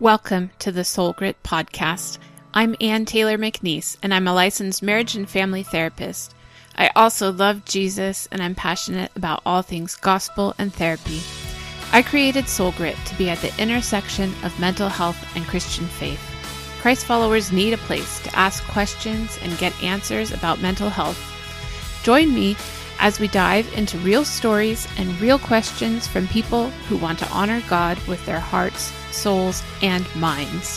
Welcome to the Soul Grit Podcast. I'm Ann Taylor McNeese, and I'm a licensed marriage and family therapist. I also love Jesus, and I'm passionate about all things gospel and therapy. I created Soul Grit to be at the intersection of mental health and Christian faith. Christ followers need a place to ask questions and get answers about mental health. Join me as we dive into real stories and real questions from people who want to honor God with their hearts, souls, and minds.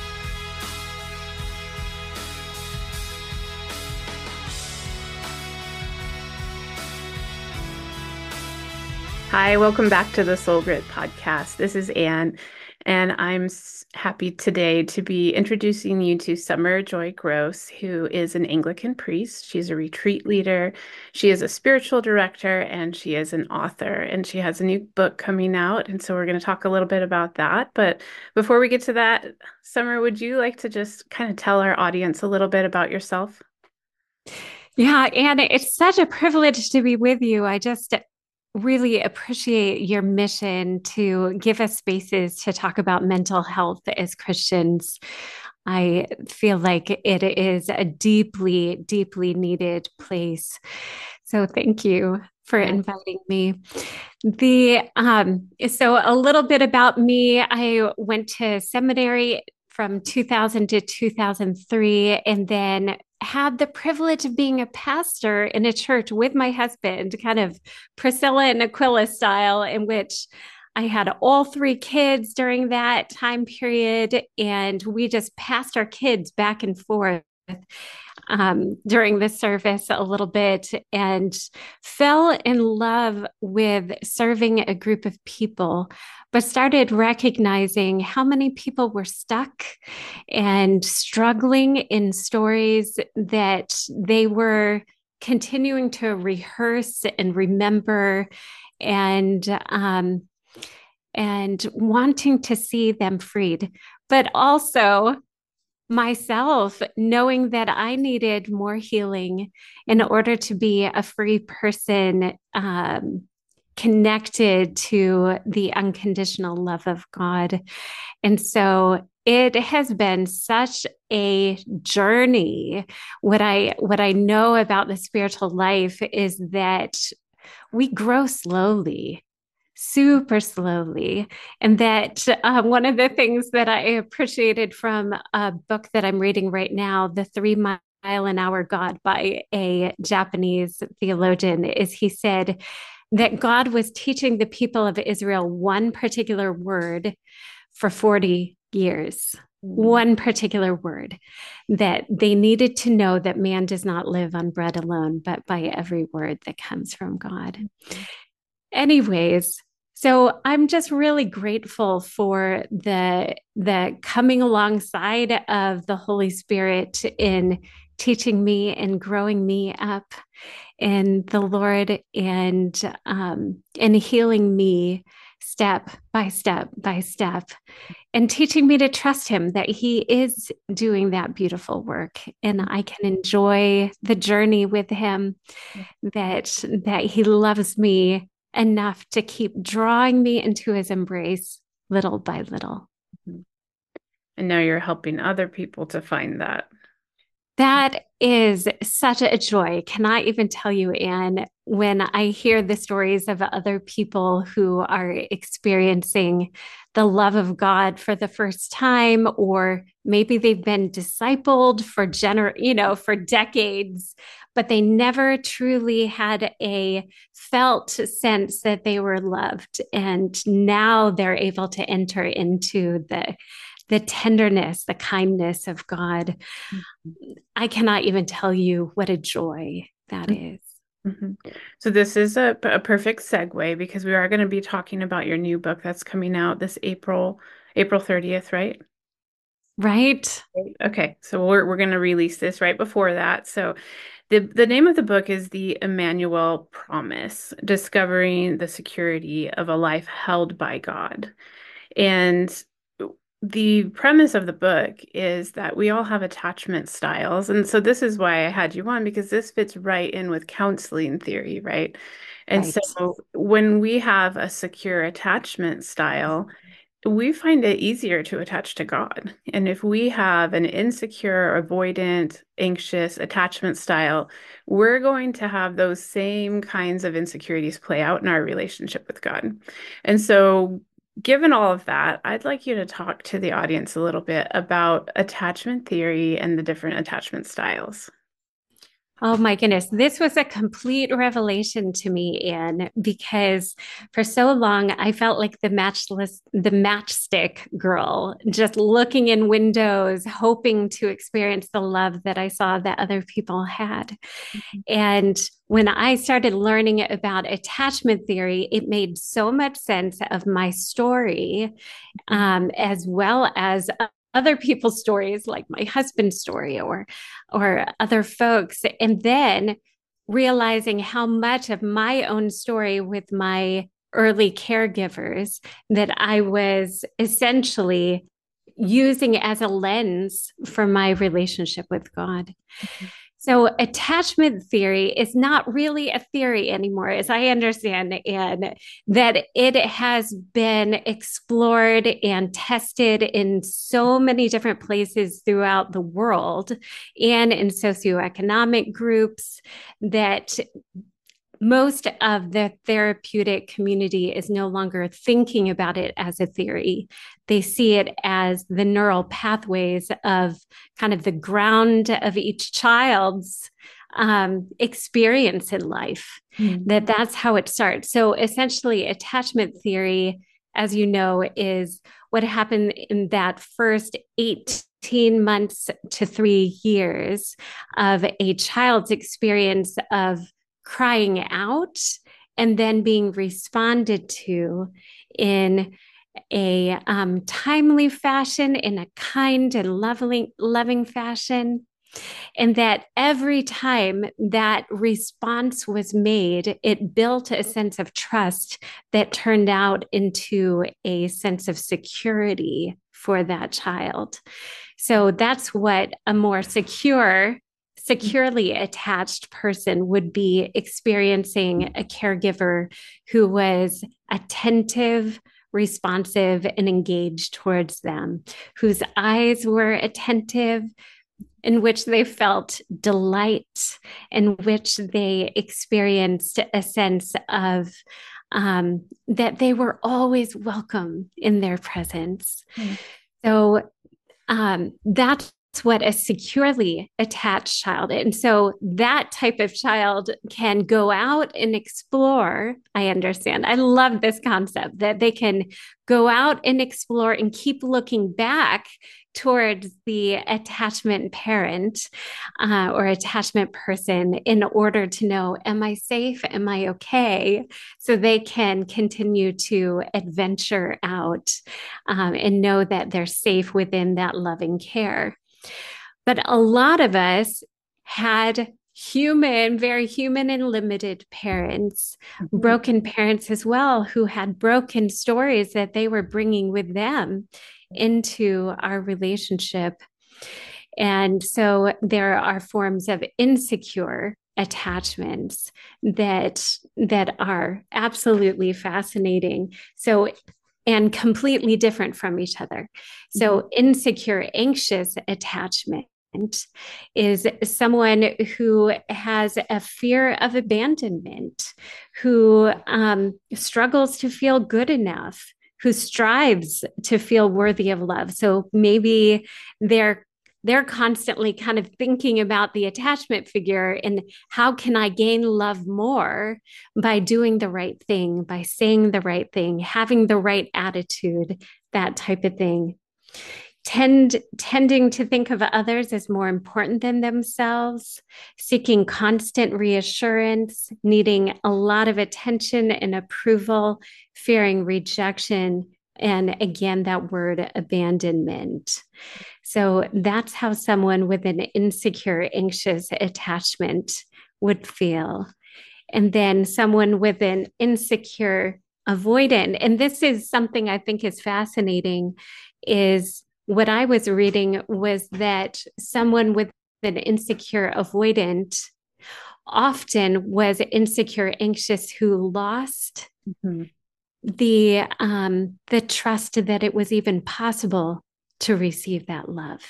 Hi, welcome back to the Soul Grit Podcast. This is Ann, and I'm happy today to be introducing you to Summer Joy Gross, who is an Anglican priest. She's a retreat leader, she is a spiritual director, and she is an author, and she has a new book coming out, and so we're going to talk a little bit about that. But before we get to that, Summer, would you like to just kind of tell our audience a little bit about yourself? Yeah, and it's such a privilege to be with you. I just really appreciate your mission to give us spaces to talk about mental health as Christians. I feel like it is a deeply, deeply needed place. So thank you for inviting me. So a little bit about me. I went to seminary from 2000 to 2003, and then had the privilege of being a pastor in a church with my husband, kind of Priscilla and Aquila style, in which I had all three kids during that time period, and we just passed our kids back and forth during the service a little bit and fell in love with serving a group of people, but started recognizing how many people were stuck and struggling in stories that they were continuing to rehearse and remember, and wanting to see them freed, but also myself knowing that I needed more healing in order to be a free person, connected to the unconditional love of God. And so it has been such a journey. What I know about the spiritual life is that we grow slowly, super slowly. And that one of the things that I appreciated from a book that I'm reading right now, The 3 Mile an Hour God by a Japanese theologian, is he said that God was teaching the people of Israel one particular word for 40 years. One particular word, that they needed to know that man does not live on bread alone, but by every word that comes from God. Anyways, so I'm just really grateful for the coming alongside of the Holy Spirit in teaching me and growing me up in the Lord, and healing me step by step by step, and teaching me to trust him that he is doing that beautiful work, and I can enjoy the journey with him, that he loves me enough to keep drawing me into his embrace little by little. And now you're helping other people to find that. That is such a joy. Cannot even tell you, Anne, when I hear the stories of other people who are experiencing the love of God for the first time, or maybe they've been discipled for decades, but they never truly had a felt sense that they were loved. And now they're able to enter into the tenderness, the kindness of God. I cannot even tell you what a joy that is. Mm-hmm. So this is a perfect segue, because we are going to be talking about your new book that's coming out this April 30th, right? Right. Okay, so we're going to release this right before that. So the name of the book is The Emmanuel Promise: Discovering the Security of a Life Held by God. And the premise of the book is that we all have attachment styles. And so this is why I had you on, because this fits right in with counseling theory, right? And Right. so when we have a secure attachment style, we find it easier to attach to God. And if we have an insecure, avoidant, anxious attachment style, we're going to have those same kinds of insecurities play out in our relationship with God. And so, given all of that, I'd like you to talk to the audience a little bit about attachment theory and the different attachment styles. Oh my goodness. This was a complete revelation to me, Anne, because for so long I felt like the matchstick girl, just looking in windows, hoping to experience the love that I saw that other people had. And when I started learning about attachment theory, it made so much sense of my story, as well as other people's stories, like my husband's story or other folks, and then realizing how much of my own story with my early caregivers that I was essentially using as a lens for my relationship with God. So, attachment theory is not really a theory anymore, as I understand, and that it has been explored and tested in so many different places throughout the world and in socioeconomic groups that most of the therapeutic community is no longer thinking about it as a theory. They see it as the neural pathways of kind of the ground of each child's experience in life, that's how it starts. So essentially, attachment theory, as you know, is what happened in that first 18 months to 3 years of a child's experience of crying out and then being responded to in a timely fashion, in a kind and loving fashion. And that every time that response was made, it built a sense of trust that turned out into a sense of security for that child. So that's what a more securely attached person would be experiencing, a caregiver who was attentive, responsive, and engaged towards them, whose eyes were attentive, in which they felt delight, in which they experienced a sense of that they were always welcome in their presence. So that's what a securely attached child is. And so that type of child can go out and explore. I understand. I love this concept that they can go out and explore and keep looking back towards the attachment parent or attachment person in order to know, am I safe? Am I okay? So they can continue to adventure out and know that they're safe within that loving care. But a lot of us had very human and limited parents, broken parents as well, who had broken stories that they were bringing with them into our relationship. And so there are forms of insecure attachments that are absolutely fascinating. So and completely different from each other. So insecure, anxious attachment is someone who has a fear of abandonment, who struggles to feel good enough, who strives to feel worthy of love. So maybe they're constantly kind of thinking about the attachment figure and how can I gain love more by doing the right thing, by saying the right thing, having the right attitude, that type of thing. Tending to think of others as more important than themselves, seeking constant reassurance, needing a lot of attention and approval, fearing rejection, and again, that word abandonment. So that's how someone with an insecure, anxious attachment would feel. And then someone with an insecure, avoidant, and this is something I think is fascinating, is what I was reading was that someone with an insecure avoidant often was insecure, anxious who lost the trust that it was even possible to receive that love.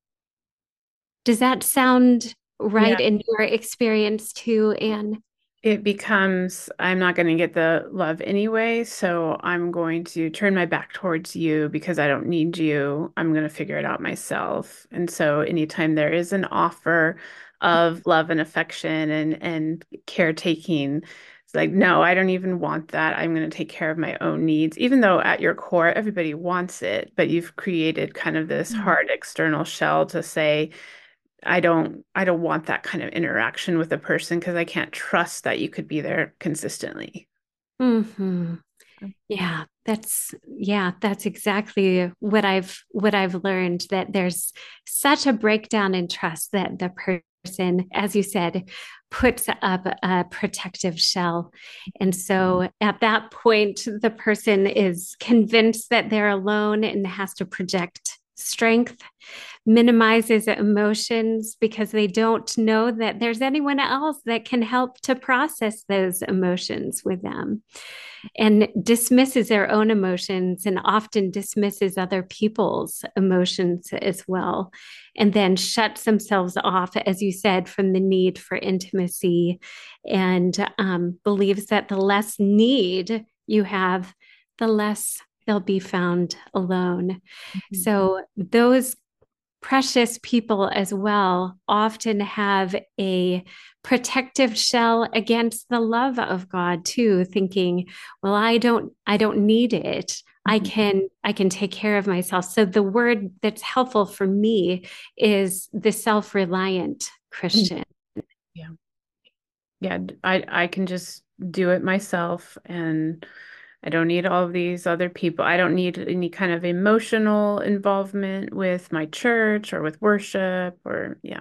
Does that sound Yeah. right in your experience too, Anne? It becomes, I'm not going to get the love anyway, so I'm going to turn my back towards you because I don't need you. I'm going to figure it out myself. And so anytime there is an offer of love and affection and caretaking, it's like, no, I don't even want that. I'm going to take care of my own needs, even though at your core, everybody wants it, but you've created kind of this hard external shell to say, I don't want that kind of interaction with a person because I can't trust that you could be there consistently. Mm-hmm. Yeah, that's exactly what I've learned, that there's such a breakdown in trust that the person, as you said, puts up a protective shell. And so at that point, the person is convinced that they're alone and has to project strength, minimizes emotions because they don't know that there's anyone else that can help to process those emotions with them, and dismisses their own emotions and often dismisses other people's emotions as well. And then shuts themselves off, as you said, from the need for intimacy, and believes that the less need you have, the less they'll be found alone. Mhm. So, those precious people as well often have a protective shell against the love of God too, thinking, well, I don't need it. Mhm. I can take care of myself. So the word that's helpful for me is the self-reliant Christian. Yeah. Yeah, I can just do it myself and I don't need all of these other people. I don't need any kind of emotional involvement with my church or with worship or yeah.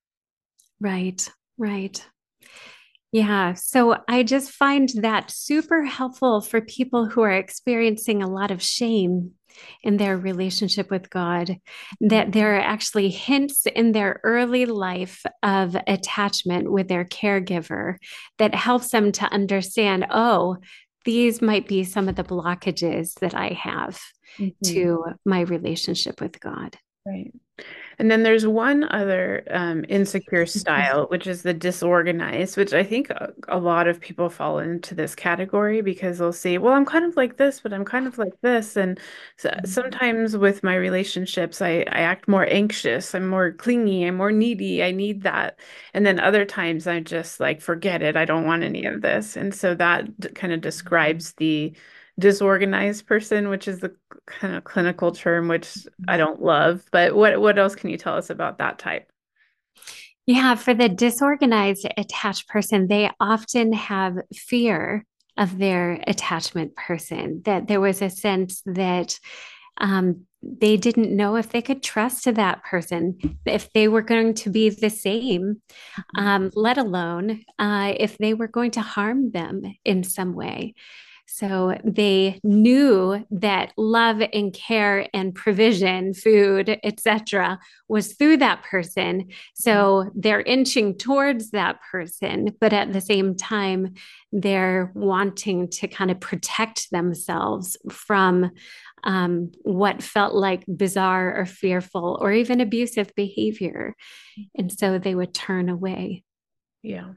Right, right. Yeah, so I just find that super helpful for people who are experiencing a lot of shame in their relationship with God, Mhm. that there are actually hints in their early life of attachment with their caregiver that helps them to understand, oh, these might be some of the blockages that I have Mhm. to my relationship with God. Right. And then there's one other insecure style, which is the disorganized, which I think a lot of people fall into this category because they'll say, well, I'm kind of like this, but I'm kind of like this. And so, sometimes with my relationships, I act more anxious, I'm more clingy, I'm more needy, I need that. And then other times I just like, forget it, I don't want any of this. And so that kind of describes the disorganized person, which is the kind of clinical term, which I don't love. But what else can you tell us about that type? Yeah, for the disorganized attached person, they often have fear of their attachment person, that there was a sense that they didn't know if they could trust that person, if they were going to be the same, Mhm. let alone if they were going to harm them in some way. So they knew that love and care and provision, food, etc., was through that person. So they're inching towards that person, but at the same time, they're wanting to kind of protect themselves from what felt like bizarre or fearful or even abusive behavior. And so they would turn away. Yeah.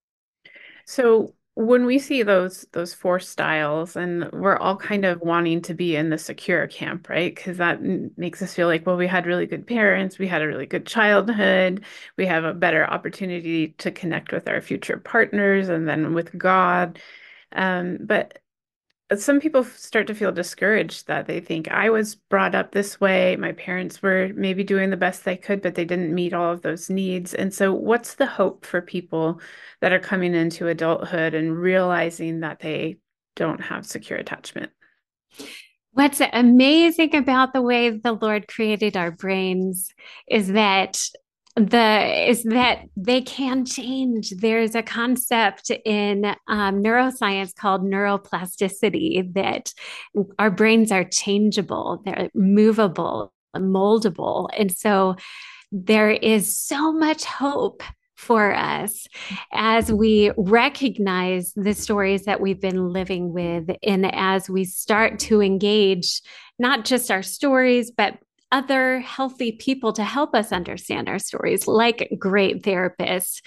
So when we see those four styles, and we're all kind of wanting to be in the secure camp, right? Because that makes us feel like, well, we had really good parents, we had a really good childhood, we have a better opportunity to connect with our future partners and then with God. But some people start to feel discouraged that they think I was brought up this way. My parents were maybe doing the best they could, but they didn't meet all of those needs. And so, what's the hope for people that are coming into adulthood and realizing that they don't have secure attachment? What's amazing about the way the Lord created our brains is that they can change. There's a concept in neuroscience called neuroplasticity, that our brains are changeable, they're movable, moldable, and so there is so much hope for us as we recognize the stories that we've been living with, and as we start to engage not just our stories, but other healthy people to help us understand our stories, like great therapists,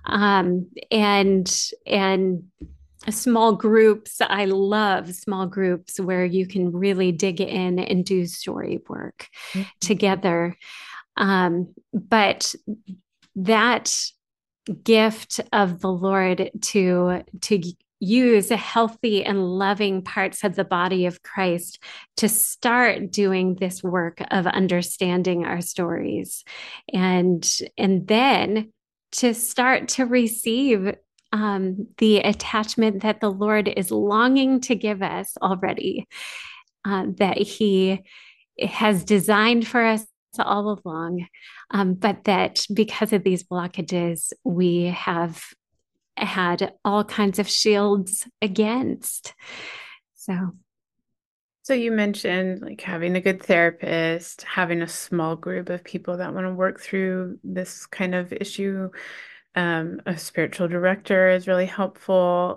and small groups. I love small groups where you can really dig in and do story work together. But that gift of the Lord to use healthy and loving parts of the body of Christ to start doing this work of understanding our stories, and then to start to receive the attachment that the Lord is longing to give us already, that He has designed for us all along, but that because of these blockages, we have had all kinds of shields against. So you mentioned like having a good therapist, having a small group of people that want to work through this kind of issue. A spiritual director is really helpful.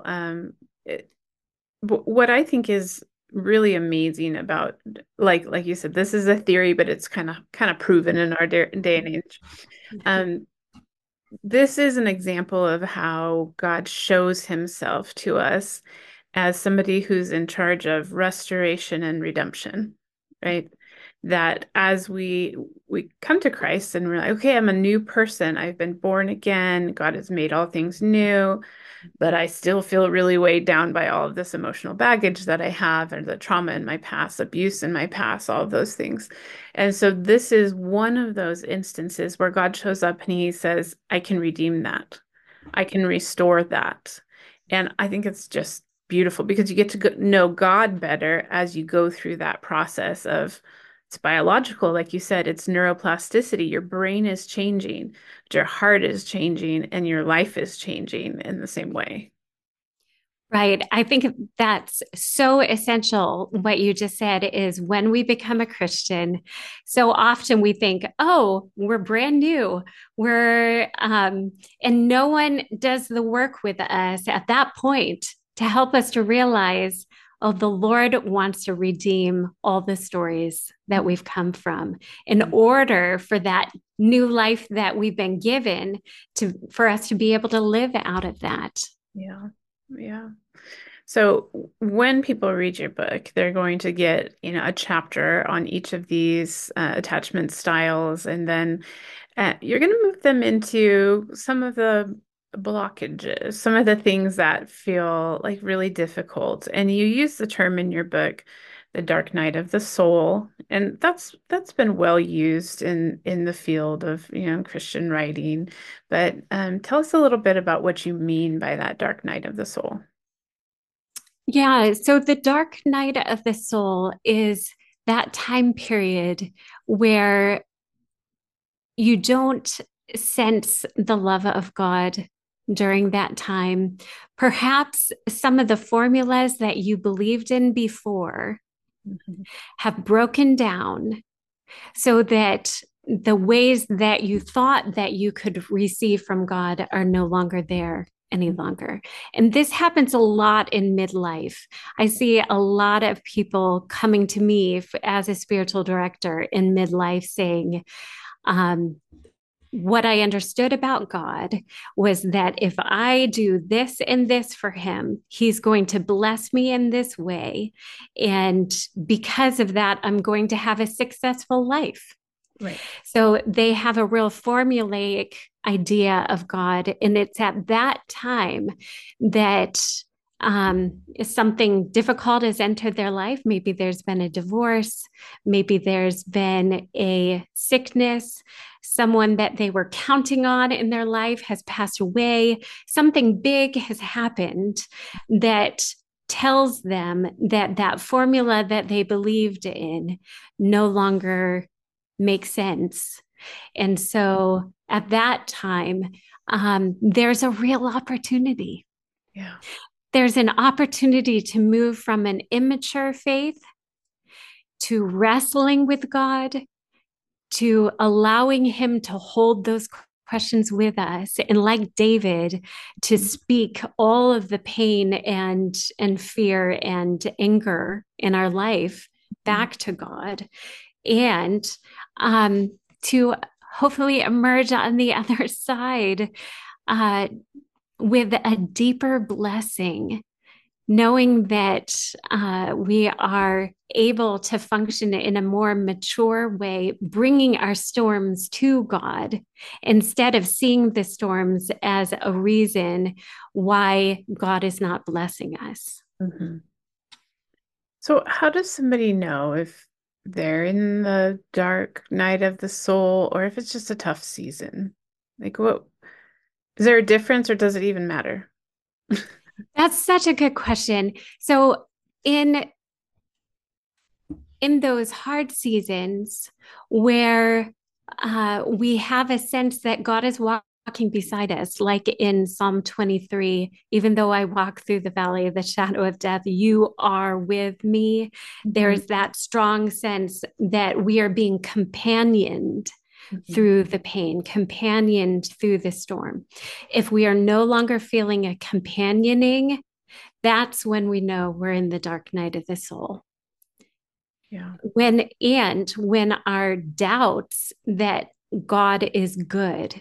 What I think is really amazing about, like you said, this is a theory, but it's kind of proven in our day and age. Um, this is an example of how God shows himself to us as somebody who's in charge of restoration and redemption, right? That as we come to Christ and we're like, okay, I'm a new person. I've been born again. God has made all things new, but I still feel really weighed down by all of this emotional baggage that I have, and the trauma in my past, abuse in my past, all of those things. And so this is one of those instances where God shows up and he says, I can redeem that. I can restore that. And I think it's just beautiful because you get to know God better as you go through that process of, it's biological, like you said, it's neuroplasticity. Your brain is changing, your heart is changing, and your life is changing in the same way. Right. I think that's so essential. What you just said is when we become a Christian, so often we think, oh, we're brand new. And no one does the work with us at that point to help us to realize, oh, the Lord wants to redeem all the stories that we've come from in order for that new life that we've been given for us to be able to live out of that. Yeah. Yeah. So when people read your book, they're going to get, a chapter on each of these attachment styles, and then you're going to move them into some of the blockages, some of the things that feel like really difficult. And you use the term in your book, the dark night of the soul, and that's been well used in the field of, Christian writing. But tell us a little bit about what you mean by that dark night of the soul. Yeah, so the dark night of the soul is that time period where you don't sense the love of God during that time. Perhaps some of the formulas that you believed in before Mhm. have broken down so that the ways that you thought that you could receive from God are no longer there any longer. And this happens a lot in midlife. I see a lot of people coming to me as a spiritual director in midlife saying, um, what I understood about God was that if I do this and this for him, he's going to bless me in this way. And because of that, I'm going to have a successful life. Right. So they have a real formulaic idea of God. And it's at that time that something difficult has entered their life. Maybe there's been a divorce, maybe there's been a sickness, someone that they were counting on in their life has passed away, something big has happened that tells them that that formula that they believed in no longer makes sense. And so at that time, there's a real opportunity. Yeah. There's an opportunity to move from an immature faith to wrestling with God, to allowing Him to hold those questions with us, and like David, to speak all of the pain and fear and anger in our life back to God, and to hopefully emerge on the other side uh, with a deeper blessing, knowing that we are able to function in a more mature way, bringing our storms to God instead of seeing the storms as a reason why God is not blessing us. Mm-hmm. So, how does somebody know if they're in the dark night of the soul or if it's just a tough season? Like, what is there a difference or does it even matter? That's such a good question. So, in those hard seasons where we have a sense that God is walking beside us, like in Psalm 23, even though I walk through the valley of the shadow of death, you are with me. There's that strong sense that we are being companioned through the pain, companioned through the storm. If we are no longer feeling a companioning, that's when we know we're in the dark night of the soul. Yeah. When our doubts that God is good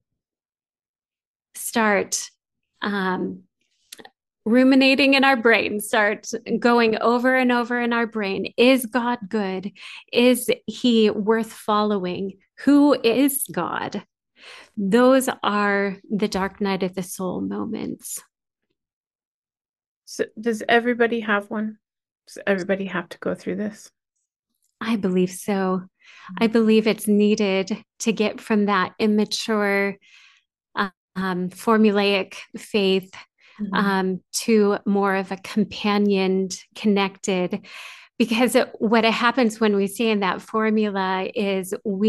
start ruminating in our brain, start going over and over in our brain. Is God good? Is he worth following? Who is God? Those are the dark night of the soul moments. So, does everybody have one? Does everybody have to go through this? I believe so. I believe it's needed to get from that immature, formulaic faith to more of a companioned, connected. Because what happens when we stay in that formula is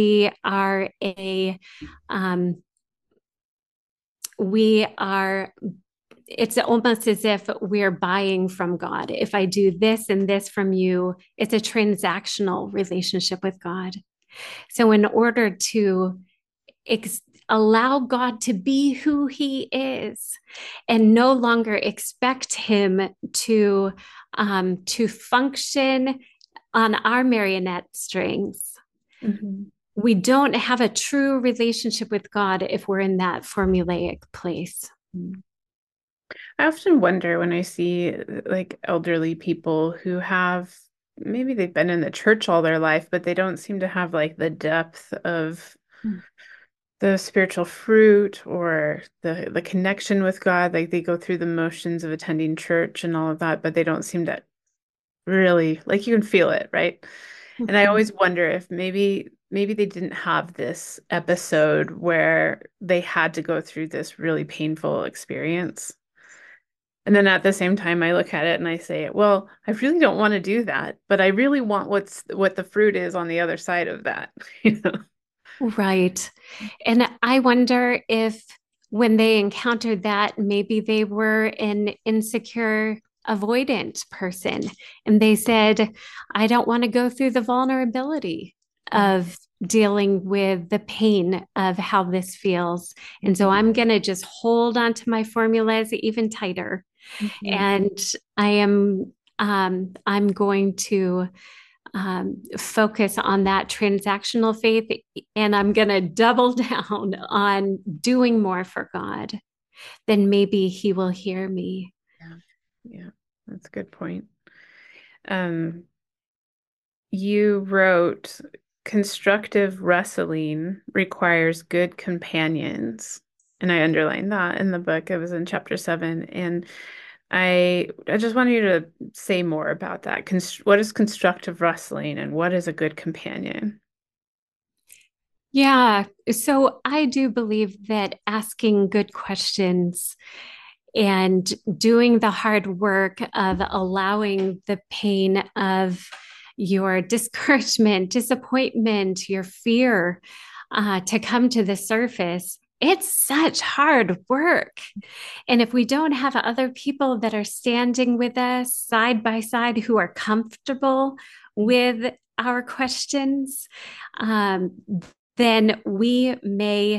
it's almost as if we're buying from God. If I do this and this from you, it's a transactional relationship with God. So, in order to allow God to be who he is and no longer expect him to function on our marionette strings, we don't have a true relationship with God if we're in that formulaic place. I often wonder when I see like elderly people who have maybe they've been in the church all their life, but they don't seem to have like the depth of the spiritual fruit or the connection with God. Like they go through the motions of attending church and all of that, but they don't seem to really like you can feel it, right? And I always wonder if maybe they didn't have this episode where they had to go through this really painful experience. And then at the same time, I look at it and I say, well, I really don't want to do that, but I really want what the fruit is on the other side of that, you know? Right. And I wonder if when they encountered that, maybe they were an insecure, avoidant person. And they said, I don't want to go through the vulnerability of dealing with the pain of how this feels. And so I'm going to just hold on to my formulas even tighter. And I'm going to focus on that transactional faith, and I'm going to double down on doing more for God, then maybe he will hear me. Yeah, that's a good point. You wrote, constructive wrestling requires good companions. And I underlined that in the book. It was in chapter 7. And I just wanted you to say more about that. What is constructive wrestling and what is a good companion? Yeah. So I do believe that asking good questions and doing the hard work of allowing the pain of your discouragement, disappointment, your fear to come to the surface, it's such hard work. And if we don't have other people that are standing with us side by side who are comfortable with our questions, then we may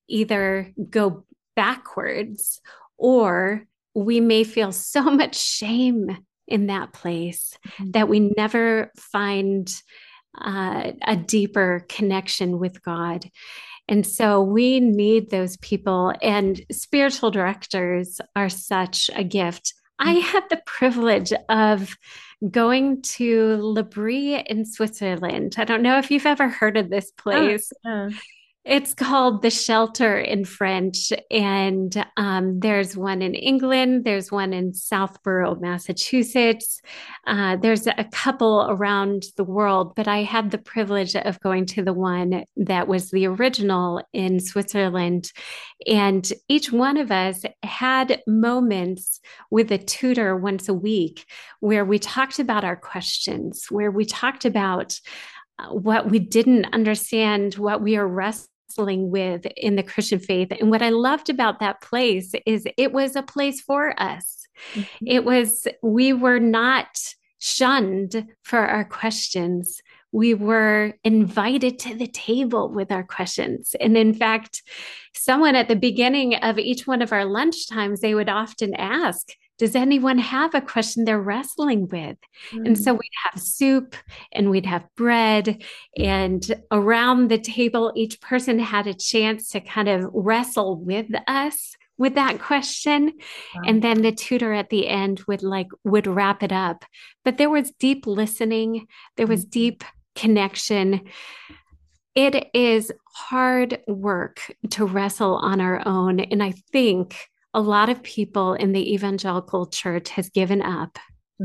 either go backwards, or we may feel so much shame in that place that we never find a deeper connection with God. And so we need those people, and spiritual directors are such a gift. I had the privilege of going to Le Brie in Switzerland. I don't know if you've ever heard of this place. Yeah. It's called The Shelter in French. And there's one in England, there's one in Southborough, Massachusetts. There's a couple around the world, but I had the privilege of going to the one that was the original in Switzerland. And each one of us had moments with a tutor once a week where we talked about our questions, where we talked about what we didn't understand, what we are wrestling with in the Christian faith. And what I loved about that place is it was a place for us. We were not shunned for our questions. We were invited to the table with our questions. And in fact, someone at the beginning of each one of our lunch times, they would often ask, does anyone have a question they're wrestling with? And so we'd have soup and we'd have bread, and around the table, each person had a chance to kind of wrestle with us with that question. Wow. And then the tutor at the end would wrap it up. But there was deep listening, there was deep connection. It is hard work to wrestle on our own. And I think a lot of people in the evangelical church have given up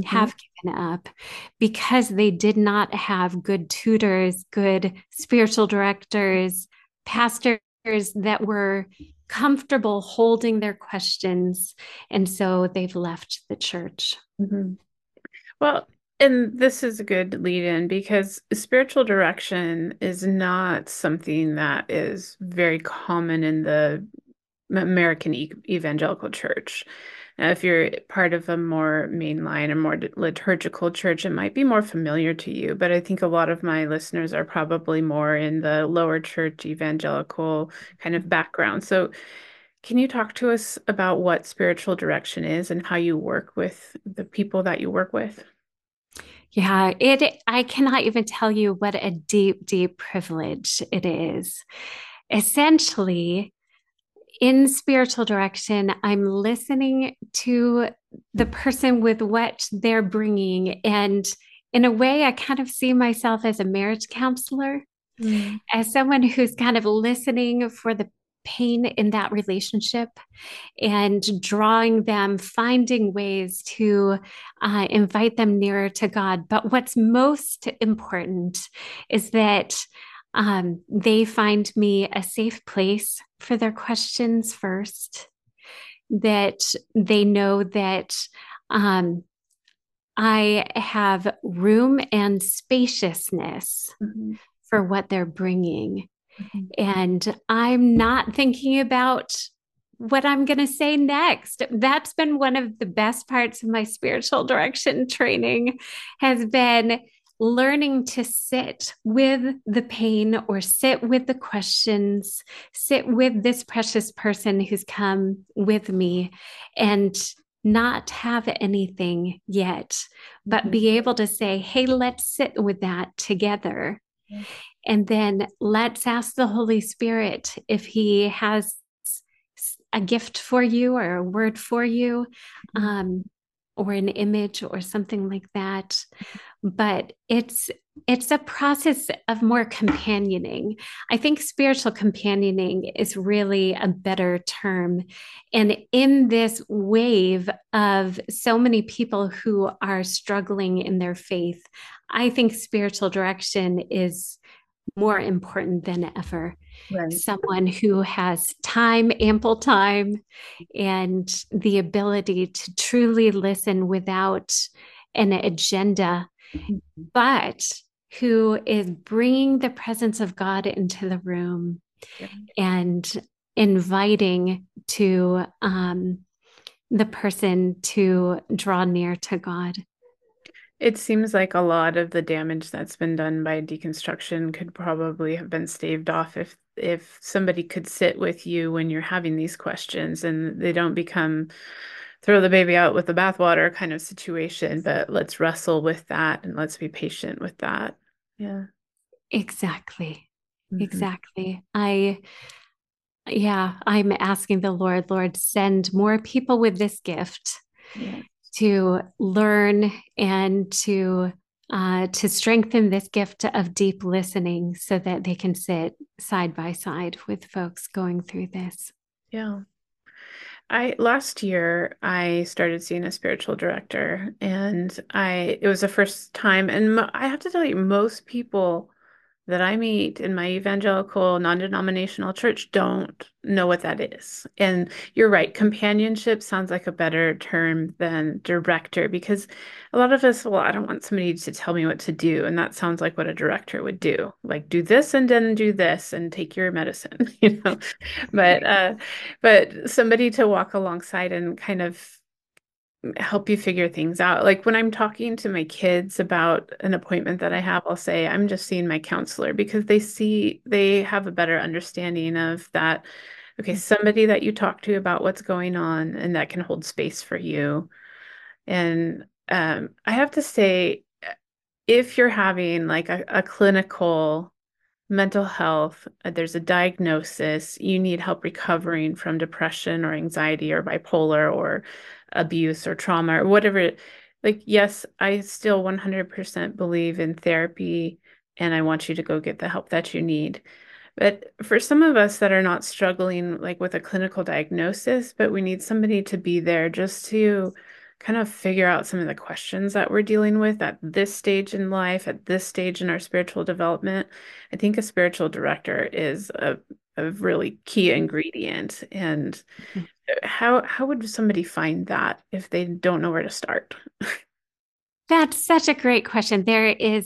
because they did not have good tutors, good spiritual directors, pastors that were comfortable holding their questions. And so they've left the church. Well, and this is a good lead in, because spiritual direction is not something that is very common in the American evangelical church. Now, if you're part of a more mainline or more liturgical church, it might be more familiar to you. But I think a lot of my listeners are probably more in the lower church evangelical kind of background. So can you talk to us about what spiritual direction is and how you work with the people that you work with? Yeah, I cannot even tell you what a deep, deep privilege it is. Essentially, in spiritual direction, I'm listening to the person with what they're bringing. And in a way, I kind of see myself as a marriage counselor, as someone who's kind of listening for the pain in that relationship and drawing them, finding ways to invite them nearer to God. But what's most important is that they find me a safe place for their questions first, that they know that I have room and spaciousness for what they're bringing. And I'm not thinking about what I'm going to say next. That's been one of the best parts of my spiritual direction training, has been learning to sit with the pain or sit with the questions, sit with this precious person who's come with me, and not have anything yet, but be able to say, hey, let's sit with that together. And then let's ask the Holy Spirit if he has a gift for you or a word for you, or an image or something like that. But it's a process of more companioning. I think spiritual companioning is really a better term. And in this wave of so many people who are struggling in their faith, I think spiritual direction is more important than ever. Right. Someone who has time, ample time, and the ability to truly listen without an agenda, but who is bringing the presence of God into the room and inviting to the person to draw near to God. It seems like a lot of the damage that's been done by deconstruction could probably have been staved off if somebody could sit with you when you're having these questions and they don't become throw the baby out with the bathwater kind of situation, but let's wrestle with that and let's be patient with that. Yeah. Exactly. Hmm. Exactly. I'm asking the Lord, send more people with this gift Yeah. to learn and to strengthen this gift of deep listening so that they can sit side by side with folks going through this. Yeah. I last year I started seeing a spiritual director and I it was the first time and I have to tell you most people that I meet in my evangelical non-denominational church don't know what that is. And you're right, companionship sounds like a better term than director because a lot of us, well, I don't want somebody to tell me what to do. And that sounds like what a director would do. Like do this and then do this and take your medicine, you know. But but somebody to walk alongside and kind of help you figure things out. Like when I'm talking to my kids about an appointment that I have, I'll say, I'm just seeing my counselor because they have a better understanding of that. Okay, somebody that you talk to about what's going on and that can hold space for you. And I have to say, if you're having like a clinical mental health, there's a diagnosis, you need help recovering from depression or anxiety or bipolar or abuse or trauma or whatever. Like, yes, I still 100% believe in therapy and I want you to go get the help that you need. But for some of us that are not struggling like with a clinical diagnosis, but we need somebody to be there just to kind of figure out some of the questions that we're dealing with at this stage in life, at this stage in our spiritual development. I think a spiritual director is a really key ingredient. And how would somebody find that if they don't know where to start? That's such a great question. There is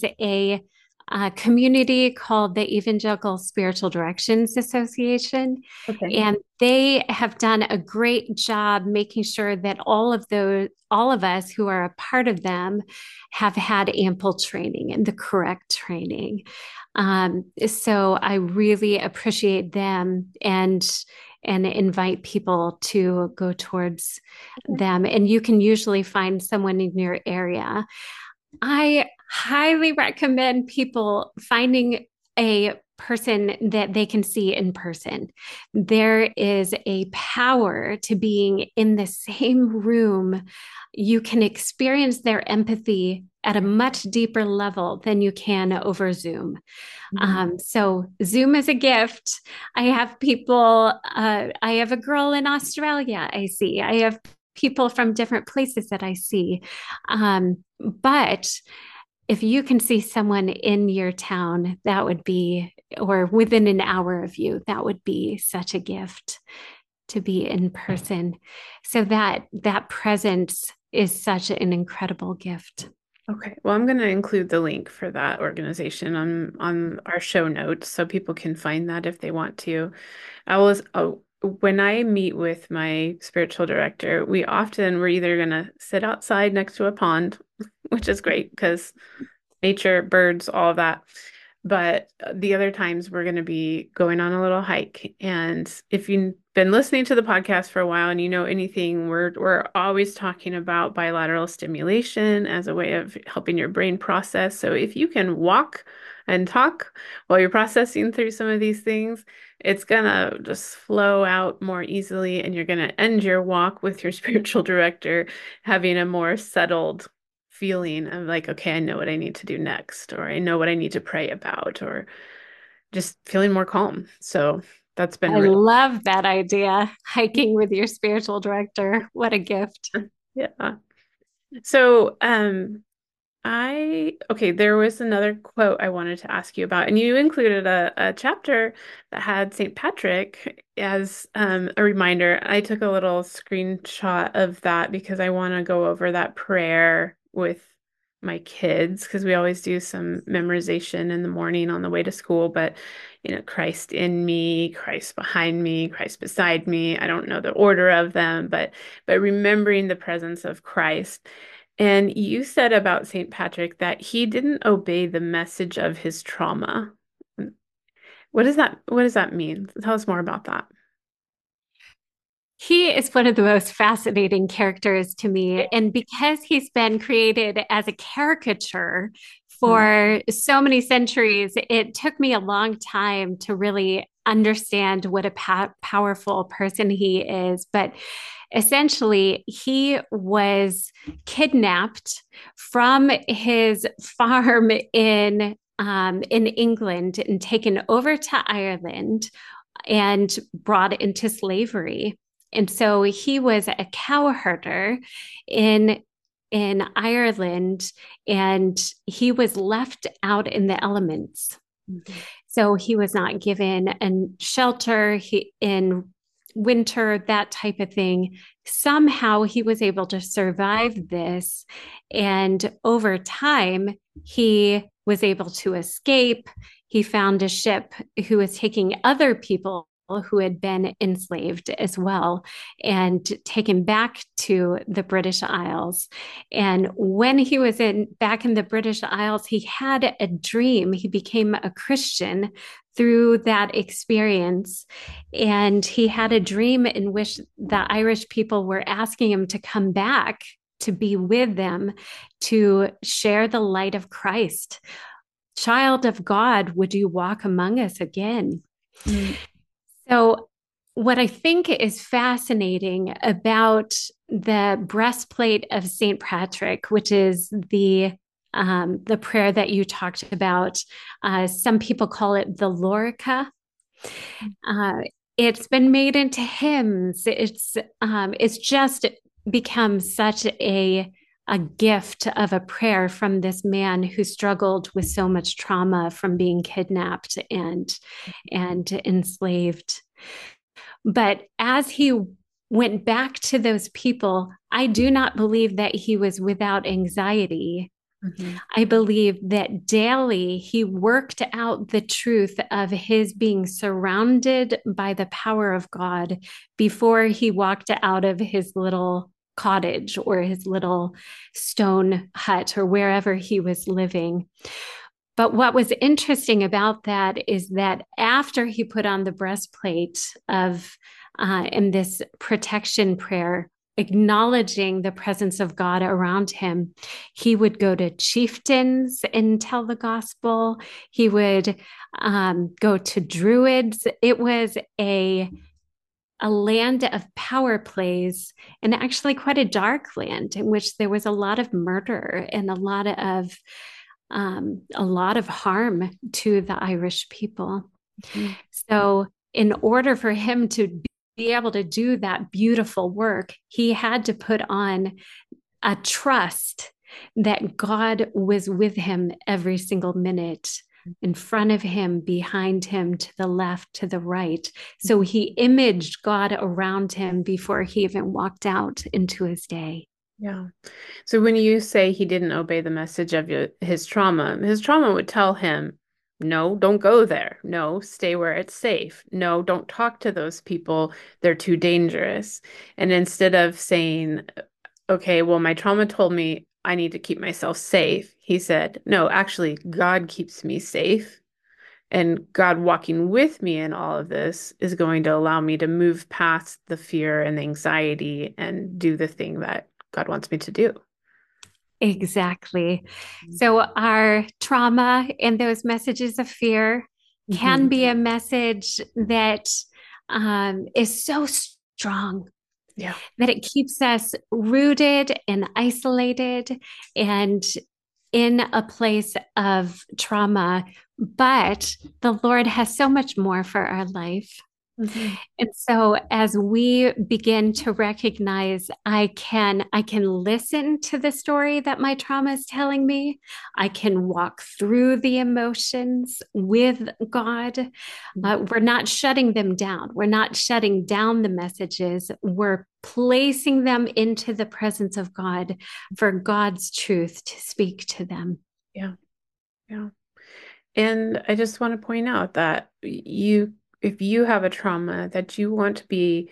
a community called the Evangelical Spiritual Directions Association, Okay. and they have done a great job making sure that all of us who are a part of them have had ample training and the correct training. So I really appreciate them and invite people to go towards Okay. them. And you can usually find someone in your area. I highly recommend people finding a person that they can see in person. There is a power to being in the same room. You can experience their empathy at a much deeper level than you can over Zoom. Mhm. So Zoom is a gift. I have people, I have a girl in Australia I see. I have people from different places that I see. But if you can see someone in your town, that would be, or within an hour of you, that would be such a gift to be in person. So that presence is such an incredible gift. Okay. Well, I'm going to include the link for that organization on our show notes so people can find that if they want to. When I meet with my spiritual director, we're either going to sit outside next to a pond, which is great because nature, birds, all of that. But the other times we're going to be going on a little hike. And if you've been listening to the podcast for a while and you know anything, we're always talking about bilateral stimulation as a way of helping your brain process. So if you can walk and talk while you're processing through some of these things, it's gonna just flow out more easily, and you're gonna end your walk with your spiritual director having a more settled feeling of like, okay, I know what I need to do next, or I know what I need to pray about, or just feeling more calm. So that's been I really, love that idea. Hiking with your spiritual director. What a gift. yeah. So, okay, there was another quote I wanted to ask you about, and you included a chapter that had St. Patrick as a reminder. I took a little screenshot of that because I want to go over that prayer with my kids because we always do some memorization in the morning on the way to school. But, Christ in me, Christ behind me, Christ beside me. I don't know the order of them, but remembering the presence of Christ. And you said about St. Patrick that he didn't obey the message of his trauma. What does that mean? Tell us more about that. He is one of the most fascinating characters to me. And because he's been created as a caricature Mm, for so many centuries, it took me a long time to really understand what a powerful person he is. But essentially, he was kidnapped from his farm in England and taken over to Ireland and brought into slavery. And so he was a cow herder in Ireland, and he was left out in the elements. mhm, So he was not given a shelter in winter, that type of thing. Somehow he was able to survive this. And over time, he was able to escape. He found a ship who was taking other people who had been enslaved as well and taken back to the British Isles. And when he was back in the British Isles, he had a dream. He became a Christian through that experience. And he had a dream in which the Irish people were asking him to come back to be with them to share the light of Christ. Child of God, would you walk among us again? mm, So, what I think is fascinating about the breastplate of St. Patrick, which is the prayer that you talked about, some people call it the Lorica. Uh, it's been made into hymns. It's just become such a gift of a prayer from this man who struggled with so much trauma from being kidnapped and enslaved. But as he went back to those people, I do not believe that he was without anxiety. mhm, I believe that daily he worked out the truth of his being surrounded by the power of God before he walked out of his little cottage or his little stone hut or wherever he was living. But what was interesting about that is that after he put on the breastplate of in this protection prayer, acknowledging the presence of God around him, he would go to chieftains and tell the gospel. He would go to druids. It was a land of power plays and actually quite a dark land in which there was a lot of murder and a lot of harm to the Irish people. mhm. So, in order for him to be able to do that beautiful work, he had to put on a trust that God was with him every single minute, in front of him, behind him, to the left, to the right. So he imaged God around him before he even walked out into his day. Yeah. So when you say he didn't obey the message of his trauma would tell him, no, don't go there. No, stay where it's safe. No, don't talk to those people. They're too dangerous. And instead of saying, okay, well, my trauma told me I need to keep myself safe, he said, no, actually, God keeps me safe. And God walking with me in all of this is going to allow me to move past the fear and the anxiety and do the thing that God wants me to do. Exactly. So, our trauma and those messages of fear can Hmm. be a message that is so strong Yeah. that it keeps us rooted and isolated and in a place of trauma. But the Lord has so much more for our life. Hmm. And so as we begin to recognize I can listen to the story that my trauma is telling me. I can walk through the emotions with God. We're not shutting them down. We're not shutting down the messages. We're placing them into the presence of God for God's truth to speak to them. Yeah. Yeah. And I just want to point out that if you have a trauma that you want to be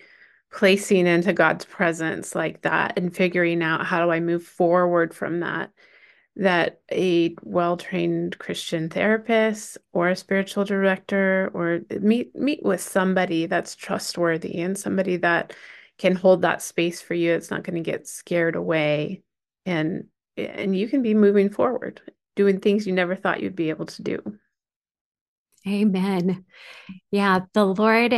placing into God's presence like that and figuring out how do I move forward from that, that a well-trained Christian therapist or a spiritual director or meet with somebody that's trustworthy and somebody that can hold that space for you. It's not going to get scared away and you can be moving forward, doing things you never thought you'd be able to do. Amen. Yeah, the Lord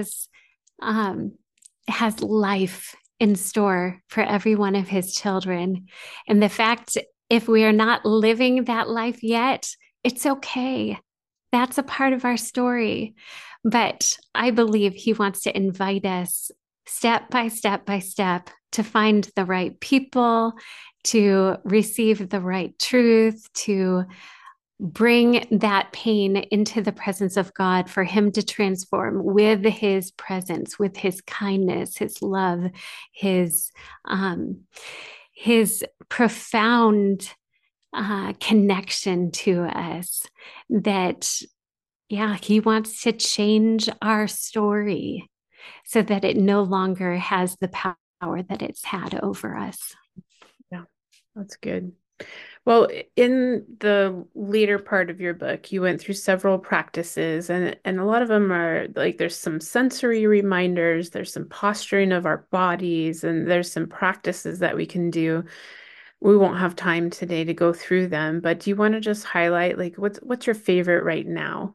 um, has life in store for every one of his children. And the fact, if we are not living that life yet, it's okay. That's a part of our story. But I believe he wants to invite us step by step by step to find the right people, to receive the right truth, to bring that pain into the presence of God for him to transform with his presence, with his kindness, his love, his um, his profound connection to us. That yeah, he wants to change our story so that it no longer has the power that it's had over us. Yeah, that's good. Well, in the later part of your book, you went through several practices, and a lot of them are like there's some sensory reminders, there's some posturing of our bodies, and there's some practices that we can do. We won't have time today to go through them, but do you want to just highlight like what's your favorite right now?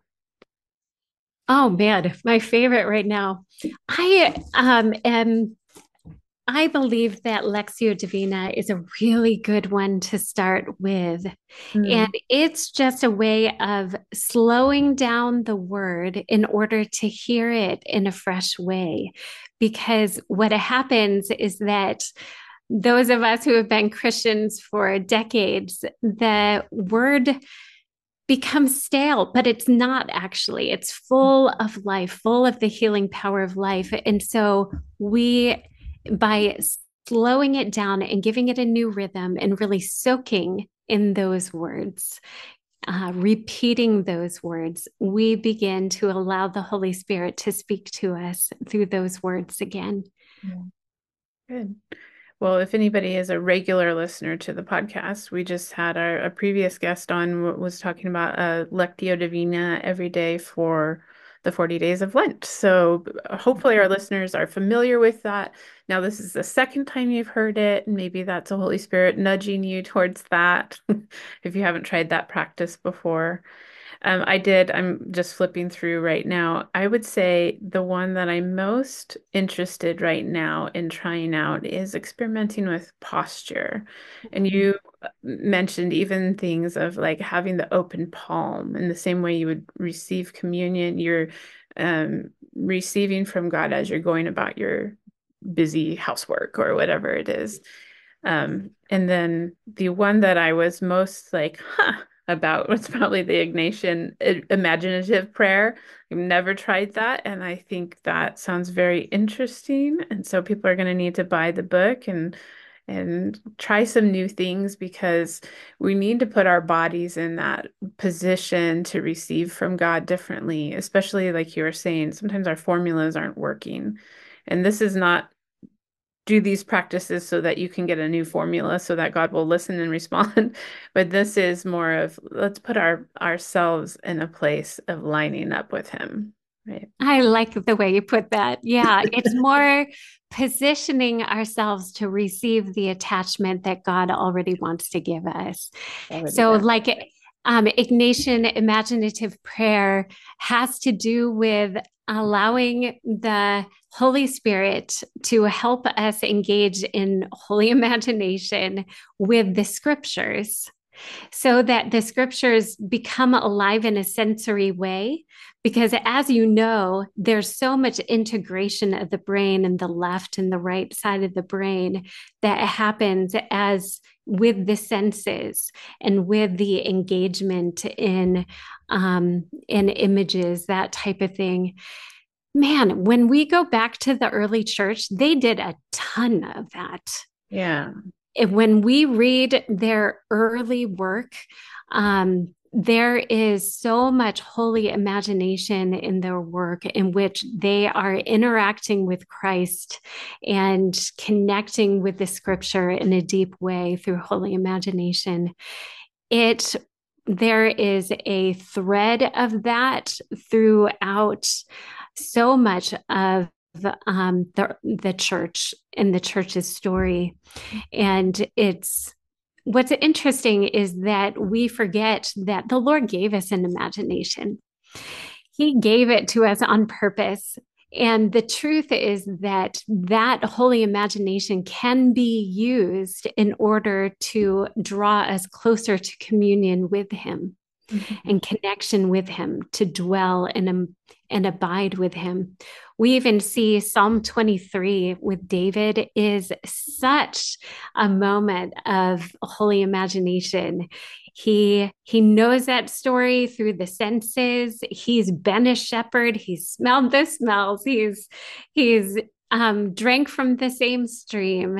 Oh man, my favorite right now. I am I believe that Lectio Divina is a really good one to start with. And Mm, it's just a way of slowing down the word in order to hear it in a fresh way. Because what happens is that those of us who have been Christians for decades, the word becomes stale, but it's not actually. It's full of life, full of the healing power of life. And so by slowing it down and giving it a new rhythm and really soaking in those words, repeating those words, we begin to allow the Holy Spirit to speak to us through those words again. yeah. Good. Well, if anybody is a regular listener to the podcast, we just had a previous guest on was talking about Lectio Divina every day for the 40 days of Lent. So hopefully our listeners are familiar with that. Now, this is the second time you've heard it, and maybe that's a Holy Spirit nudging you towards that if you haven't tried that practice before. I'm just flipping through right now. I would say the one that I'm most interested right now in trying out is experimenting with posture. And you mentioned even things of like having the open palm in the same way you would receive communion. You're receiving from God as you're going about your busy housework or whatever it is. And then the one that I was most like, about was probably the Ignatian imaginative prayer. I've never tried that, and I think that sounds very interesting. And so people are going to need to buy the book and try some new things because we need to put our bodies in that position to receive from God differently, especially like you were saying, sometimes our formulas aren't working. And this is not do these practices so that you can get a new formula so that God will listen and respond. But this is more of let's put ourselves in a place of lining up with him. Right. I like the way you put that. Yeah, it's more positioning ourselves to receive the attachment that God already wants to give us. Already So, there. like Ignatian imaginative prayer has to do with allowing the Holy Spirit to help us engage in holy imagination with the scriptures so that the scriptures become alive in a sensory way. Because as you know, there's so much integration of the brain and the left and the right side of the brain that happens as with the senses and with the engagement in images, that type of thing. Man, when we go back to the early church, they did a ton of that. Yeah. When we read their early work, there is so much holy imagination in their work in which they are interacting with Christ and connecting with the scripture in a deep way through holy imagination. It There is a thread of that throughout so much of the church and the church's story. And what's interesting is that we forget that the Lord gave us an imagination. He gave it to us on purpose. And the truth is that that holy imagination can be used in order to draw us closer to communion with Him and connection with Him, to dwell and abide with Him. We even see Psalm 23 with David is such a moment of holy imagination. He knows that story through the senses. He's been a shepherd. He's smelled the smells. He's drank from the same stream,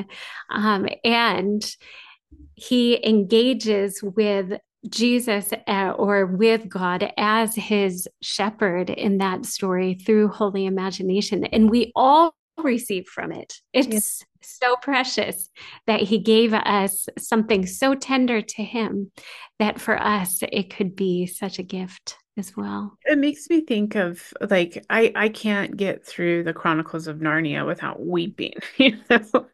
and he engages with Jesus or with God as his shepherd in that story through holy imagination. And we all receive from it. It's so precious that he gave us something so tender to him that for us, it could be such a gift as well. It makes me think of like I can't get through the Chronicles of Narnia without weeping, you know,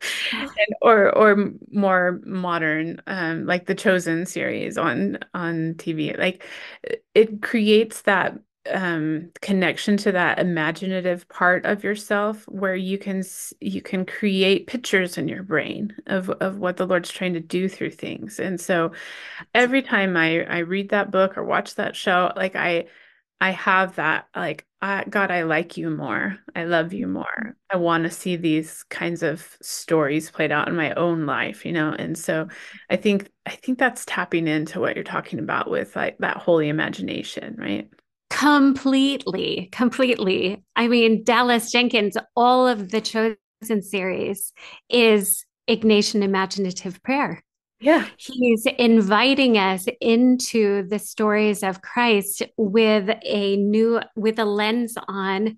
or more modern, like the Chosen series on TV. Like it creates that connection to that imaginative part of yourself where you can create pictures in your brain of what the Lord's trying to do through things. And so every time I read that book or watch that show, like I have that, like, God, I like you more. I love you more. I want to see these kinds of stories played out in my own life, you know? And so I think that's tapping into what you're talking about with like that holy imagination, right? Completely, completely. I mean, Dallas Jenkins, all of the Chosen series is Ignatian imaginative prayer. Yeah. He's inviting us into the stories of Christ with with a lens on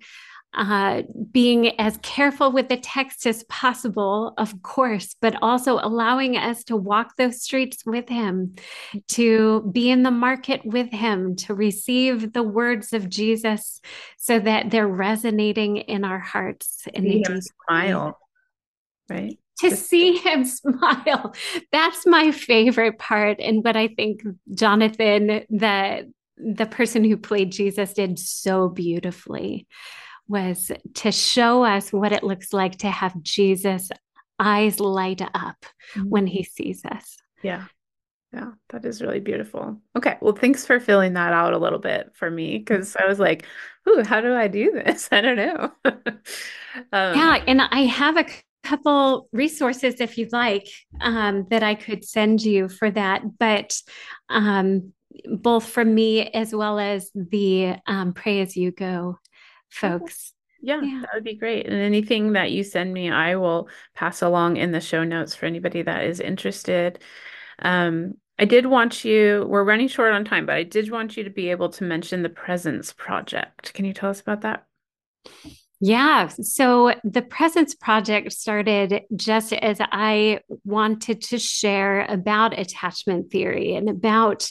being as careful with the text as possible, of course, but also allowing us to walk those streets with him, to be in the market with him, to receive the words of Jesus so that they're resonating in our hearts in See a him deep way. smile, right? To Just see him smile. That's my favorite part. And what I think Jonathan, the person who played Jesus, did so beautifully was to show us what it looks like to have Jesus' eyes light up when he sees us. yeah. Yeah, that is really beautiful. Okay, well, thanks for filling that out a little bit for me because I was like, "Ooh, how do I do this? I don't know." Um, Yeah, and I have a couple resources if you'd like, that I could send you for that. But both from me as well as the Pray As You Go okay. folks. Yeah, Yeah. that would be great. And anything that you send me, I will pass along in the show notes for anybody that is interested. I did want you, we're running short on time, but I did want you to be able to mention the Presence Project. Can you tell us about that? Yeah. So the Presence Project started just as I wanted to share about attachment theory and about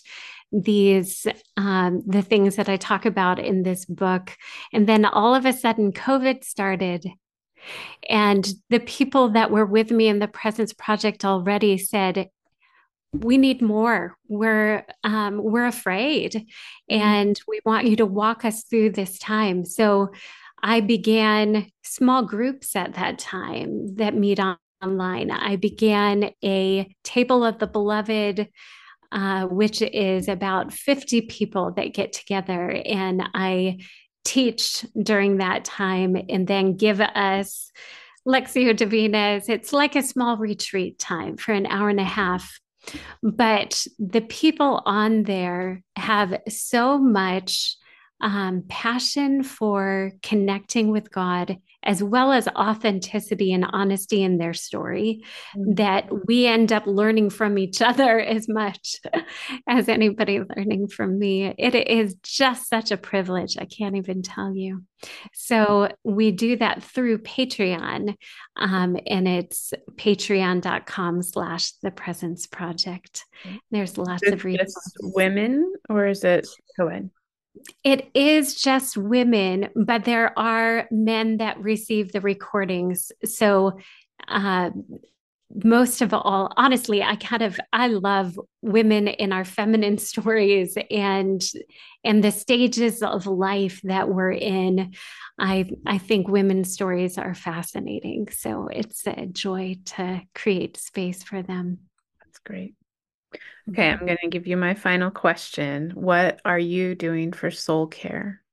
the things that I talk about in this book. And then all of a sudden, COVID started. And the people that were with me in the Presence Project already said, we need more. We're afraid, and we want you to walk us through this time. So I began small groups at that time that meet online. I began a Table of the Beloved, which is about 50 people that get together, and I teach during that time, and then give us Lectio Divinas. It's like a small retreat time for an hour and a half, but the people on there have so much passion for connecting with God, as well as authenticity and honesty in their story, that we end up learning from each other as much as anybody learning from me. It is just such a privilege. I can't even tell you. So we do that through Patreon, and it's patreon.com/The Presence Project. There's lots of resources. Just women, or is it co-ed? It is just women, but there are men that receive the recordings. So, most of all, honestly, I love women in our feminine stories and the stages of life that we're in. I think women's stories are fascinating. So it's a joy to create space for them. That's great. Okay, I'm going to give you my final question. What are you doing for soul care?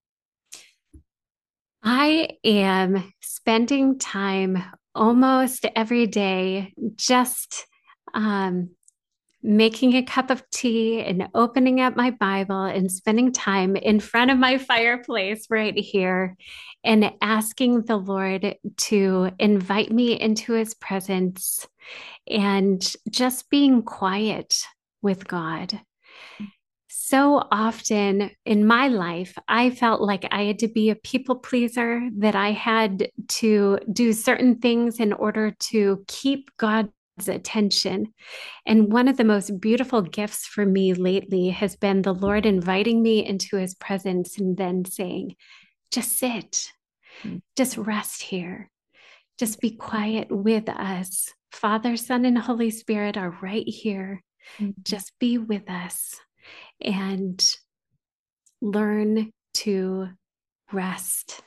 I am spending time almost every day just making a cup of tea and opening up my Bible and spending time in front of my fireplace right here and asking the Lord to invite me into his presence and just being quiet with God. So often in my life, I felt like I had to be a people pleaser, that I had to do certain things in order to keep God's attention. And one of the most beautiful gifts for me lately has been the Lord inviting me into his presence and then saying, just sit, just rest here, just be quiet with us. Father, Son, and Holy Spirit are right here. Just be with us and learn to rest.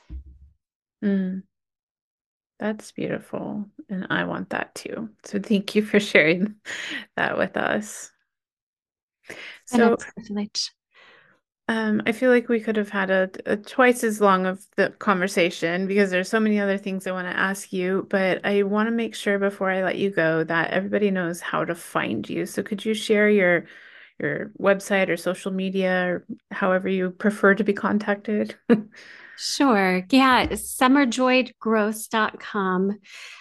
That's beautiful. And I want that too. So thank you for sharing that with us. So, a privilege. I feel like we could have had a twice as long of the conversation because there's so many other things I want to ask you, but I want to make sure before I let you go that everybody knows how to find you. So could you share your website or social media or however you prefer to be contacted? Sure. Yeah. summerjoygross.com.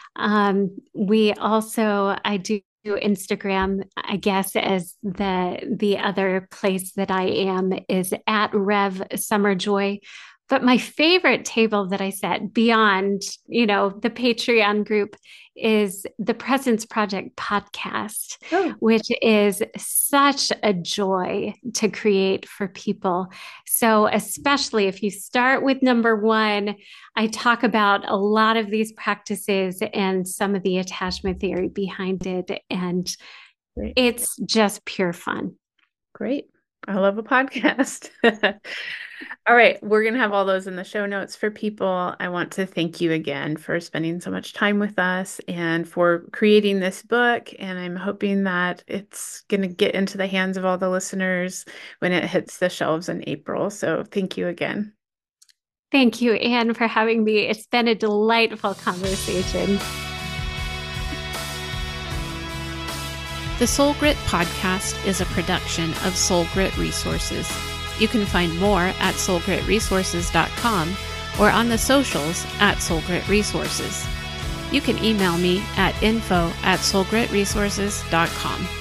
I do Instagram, I guess, as the other place that I am is at Rev Summerjoy. But my favorite table that I set beyond, the Patreon group is the Presence Project podcast, which is such a joy to create for people. So especially if you start with number one, I talk about a lot of these practices and some of the attachment theory behind it. And it's just pure fun. Great. I love a podcast. All right. We're going to have all those in the show notes for people. I want to thank you again for spending so much time with us and for creating this book. And I'm hoping that it's going to get into the hands of all the listeners when it hits the shelves in April. So thank you again. Thank you, Anne, for having me. It's been a delightful conversation. The Soul Grit podcast is a production of Soul Grit Resources. You can find more at soulgritresources.com or on the socials at Soul Grit Resources. You can email me at info@soulgritresources.com.